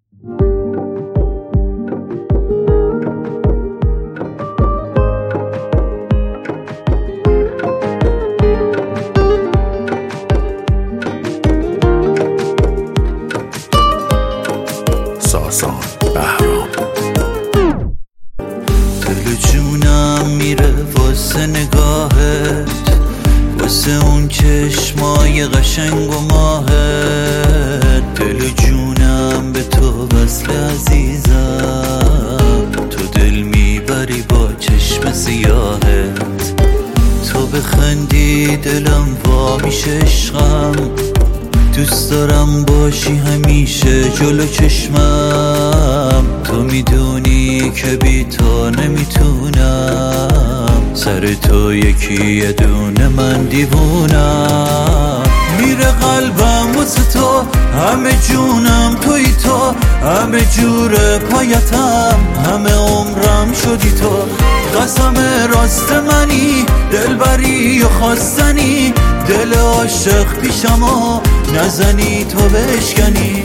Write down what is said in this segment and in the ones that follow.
ساسان بهرام. دل جونم میره واسه نگاهت، واسه اون چشمای قشنگ و ماهت. دل جونم به تو وصل عزیزم، تو دل میبری با چشم سیاهت. تو بخندی دلم وا میشه عشقم، دوست دارم باشی همیشه جلو چشمم. تو میدونی که بی تو نمیتونم، سر تو یکی یه دونه من دیوونم. میره قلبم واسه تو، همه جونم توی تو، همه جور پایتم، همه عمرم شدی تو. قسم راست منی، دلبری و خواستنی، دل عاشق پیشم و نزنی تو بشکنی.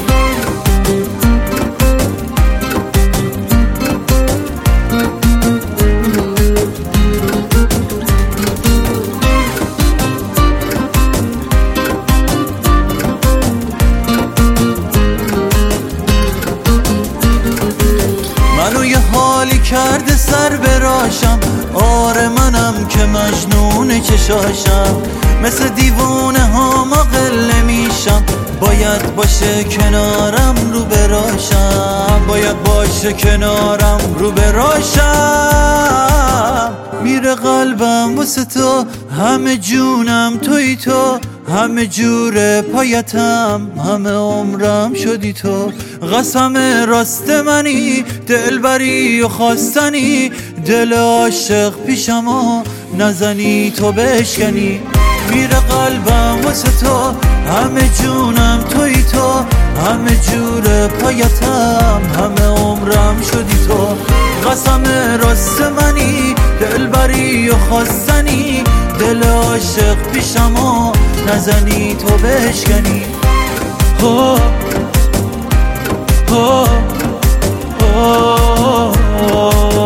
منو یه حالی کرده سر براشم، آره منم که مجنون چشاشم. مثل دیوونه ها قله میشم، باید باشه کنارم رو براشم، باید باشه کنارم رو براشم. میره قلبم واسه تو، همه جونم توی تو، همه جور پایتم، همه عمرم شدی تو. قسم راست منی، دلبری و خواستنی، دل عاشق پیشم و نزنی تو بشکنی. میره قلبم واسه تو، همه جونم توی تو، همه جور پایتم، همه عمرم شدی تو. قسم راست منی، دلبری و خواستنی، دل عاشق پیشم و نزنی تو بشکنی. oh, oh, oh, oh.